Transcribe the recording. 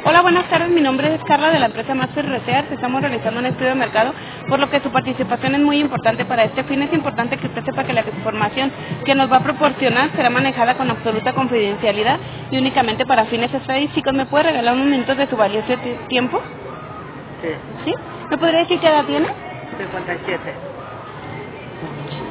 Hola, buenas tardes. Mi nombre es Carla de la empresa Master Research. Estamos realizando un estudio de mercado, por lo que su participación es muy importante para este fin. Es importante que usted sepa que la información que nos va a proporcionar será manejada con absoluta confidencialidad y únicamente para fines estadísticos. ¿Me puede regalar unos minutos de su valioso tiempo? Sí, ¿Sí? ¿Me podría decir qué edad tiene? 57.